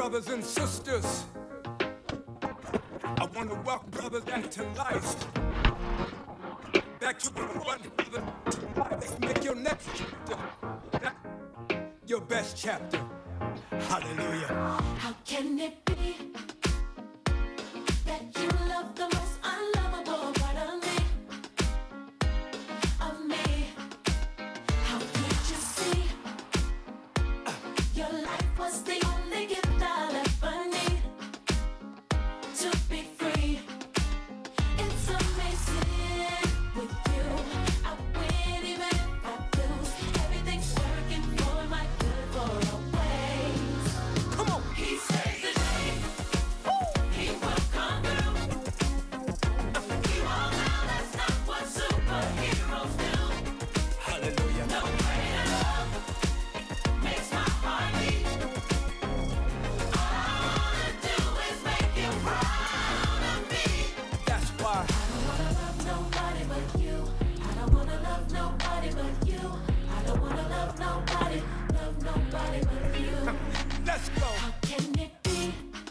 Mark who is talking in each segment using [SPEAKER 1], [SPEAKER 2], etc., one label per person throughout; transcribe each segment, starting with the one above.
[SPEAKER 1] brothers and sisters. I want to welcome brothers back to life. Back to life. Let's make your next chapter your best chapter. Hallelujah.
[SPEAKER 2] How can it be that you love the most unlovable part of me? How could you see your life was the only gift I'll ever need to be free? It's amazing with you. I win even if I lose. Everything's working for my good for always.
[SPEAKER 1] Come on.
[SPEAKER 2] He saves the day. He will come through. He won't now. That's not what superheroes do.
[SPEAKER 1] Hallelujah.
[SPEAKER 2] No greater love makes my heart beat. All I wanna do is make you proud of me.
[SPEAKER 1] That's why.
[SPEAKER 2] I don't wanna love nobody but you. I don't wanna love nobody but you. I don't wanna love nobody but you.
[SPEAKER 1] Let's go.
[SPEAKER 2] How can it be?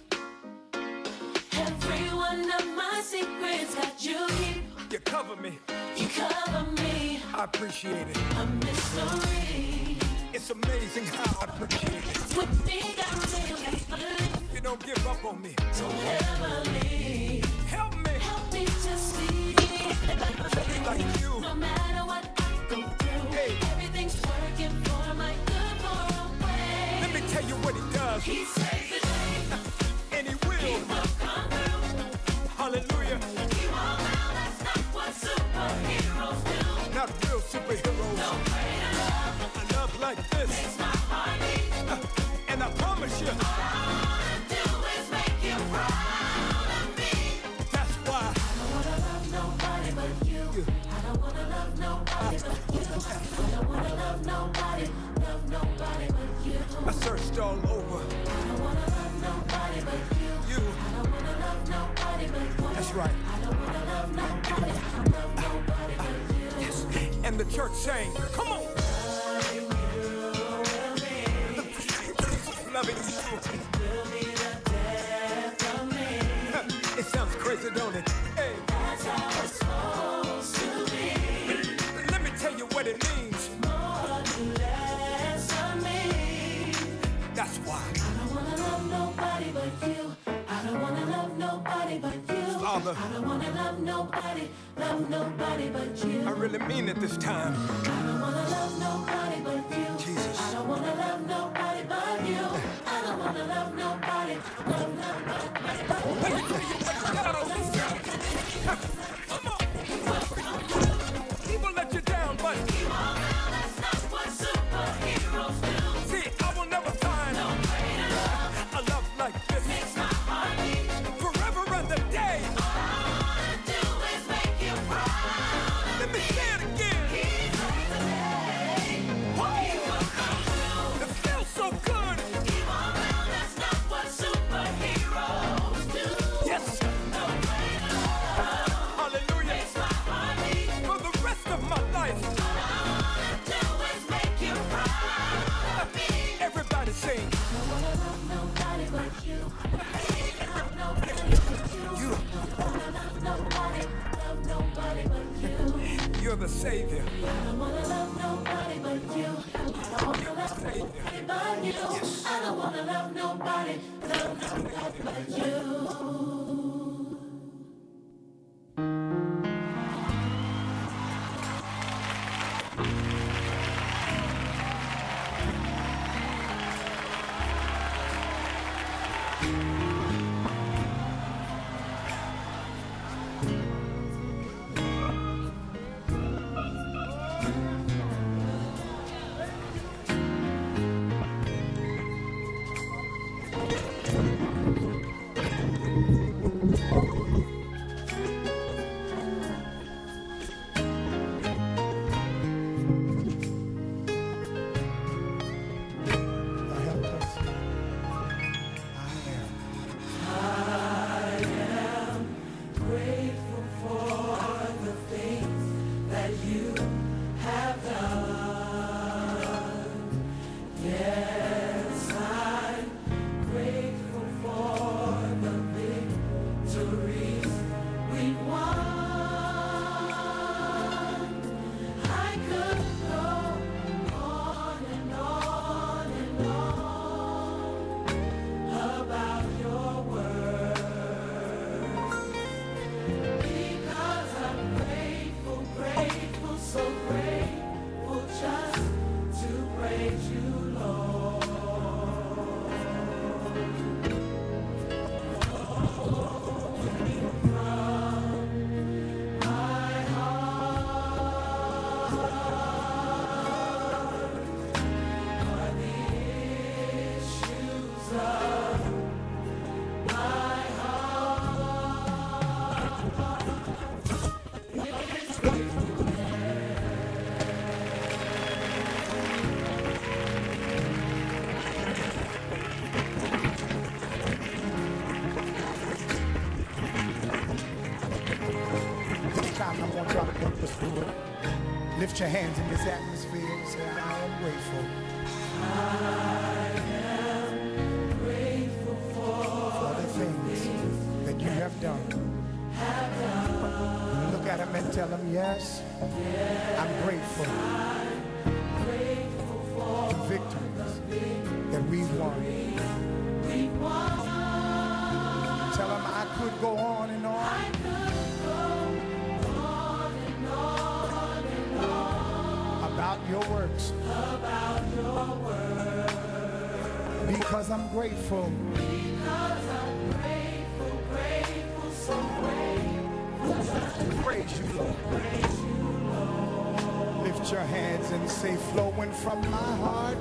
[SPEAKER 2] Every one of my secrets that you keep,
[SPEAKER 1] You cover me.
[SPEAKER 2] you cover me.
[SPEAKER 1] I appreciate it.
[SPEAKER 2] A mystery.
[SPEAKER 1] It's amazing how I appreciate it.
[SPEAKER 2] With me, I'm really
[SPEAKER 1] You don't give up on me.
[SPEAKER 2] so heavily.
[SPEAKER 1] Help me.
[SPEAKER 2] Help me to see.
[SPEAKER 1] Like you.
[SPEAKER 2] No matter what I go through,
[SPEAKER 1] Hey.
[SPEAKER 2] everything's working for my good for a way.
[SPEAKER 1] Let me tell you what he does.
[SPEAKER 2] He saves the day.
[SPEAKER 1] And he
[SPEAKER 2] He
[SPEAKER 1] will.
[SPEAKER 2] will come through.
[SPEAKER 1] Hallelujah.
[SPEAKER 2] He won't now. That's not what superheroes do.
[SPEAKER 1] Not real superheroes.
[SPEAKER 2] No greater love
[SPEAKER 1] A love like this.
[SPEAKER 2] makes my heart beat.
[SPEAKER 1] And I promise you,
[SPEAKER 2] All I wanna do is make you proud of me.
[SPEAKER 1] that's why.
[SPEAKER 2] I don't wanna love nobody but you. I don't wanna love nobody but you. I don't wanna love nobody but you.
[SPEAKER 1] I searched all over.
[SPEAKER 2] I don't wanna love nobody but you.
[SPEAKER 1] You.
[SPEAKER 2] I don't wanna love nobody but you.
[SPEAKER 1] That's right.
[SPEAKER 2] I don't wanna love nobody but you.
[SPEAKER 1] Yes. And the church sang, come on. Loving you.
[SPEAKER 2] Will be the death of me.
[SPEAKER 1] It sounds crazy, don't it? Hey,
[SPEAKER 2] That's how it's supposed to be.
[SPEAKER 1] let me tell you what it means.
[SPEAKER 2] More to less of me.
[SPEAKER 1] That's why.
[SPEAKER 2] I don't wanna love nobody but you. I don't wanna love nobody but you.
[SPEAKER 1] Father.
[SPEAKER 2] I don't wanna love nobody but you.
[SPEAKER 1] I really mean it this time.
[SPEAKER 2] I don't wanna love nobody but you.
[SPEAKER 1] Jesus.
[SPEAKER 2] I don't wanna love nobody but you. I don't wanna love nobody.
[SPEAKER 1] Let me tell you what Come on. People let you down, but
[SPEAKER 2] That's not what superheroes do.
[SPEAKER 1] see, I will never find
[SPEAKER 2] No greater love
[SPEAKER 1] a love like this.
[SPEAKER 2] makes my heart beat.
[SPEAKER 1] Forever and the day.
[SPEAKER 2] All I wanna do is make you proud.
[SPEAKER 1] Let me say it again.
[SPEAKER 2] He saves the day. He will come through.
[SPEAKER 1] It feels so good.
[SPEAKER 2] He won't now. That's not what superheroes do.
[SPEAKER 1] Yes.
[SPEAKER 2] No greater love
[SPEAKER 1] Hallelujah.
[SPEAKER 2] makes my heart beat.
[SPEAKER 1] For the rest of my life.
[SPEAKER 2] All I wanna do is make you proud of me.
[SPEAKER 1] Everybody sing.
[SPEAKER 2] I don't wanna love nobody but you. Love nobody but you.
[SPEAKER 1] You.
[SPEAKER 2] I don't wanna love nobody but you.
[SPEAKER 1] You're the Savior.
[SPEAKER 2] I don't wanna love nobody but you. I don't wanna love nobody but you. I don't wanna love nobody but you.
[SPEAKER 3] Lift your hands in this atmosphere and say, I am grateful. For the things that you have done. Look at him and tell him, yes, I'm grateful for the victories that we've won. Tell him I could go on and on. About your works. Because I'm grateful. So grateful. Praise you, Lord. Lift your hands and say, flowing from my heart.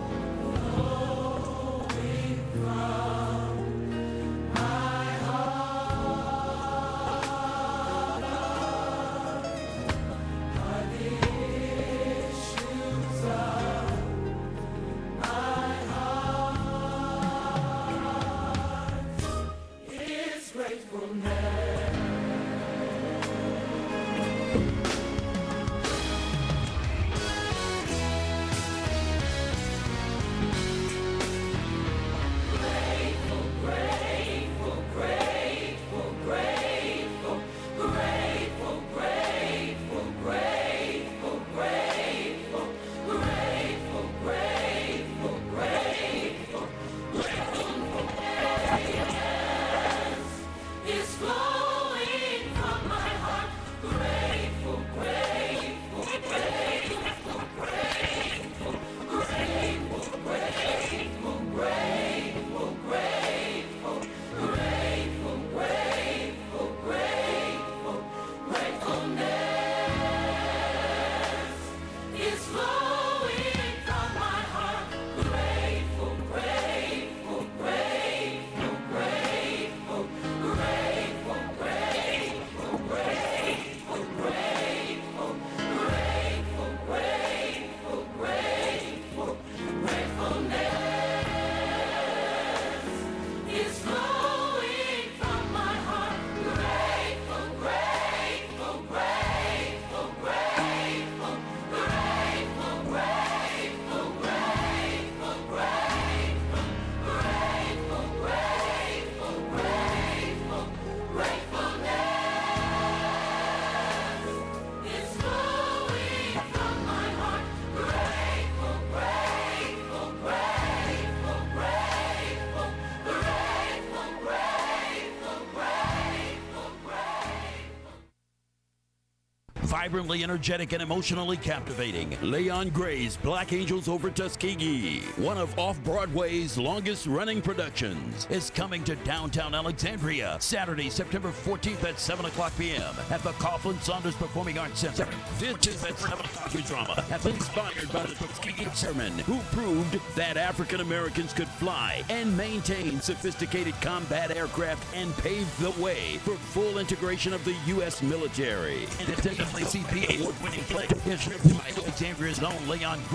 [SPEAKER 4] Vibrantly energetic and emotionally captivating, Leon Gray's Black Angels Over Tuskegee, one of Off-Broadway's longest-running productions, is coming to downtown Alexandria Saturday, September 14th at 7 o'clock p.m. at the Coughlin Saunders Performing Arts Center. 14th at 7 o'clock, your drama has been inspired by the Tuskegee Airmen, who proved that African Americans could fly and maintain sophisticated combat aircraft and paved the way for full integration of the U.S. military. And it's definitely CP award-winning play is written by Alexandria's own Leon Gray.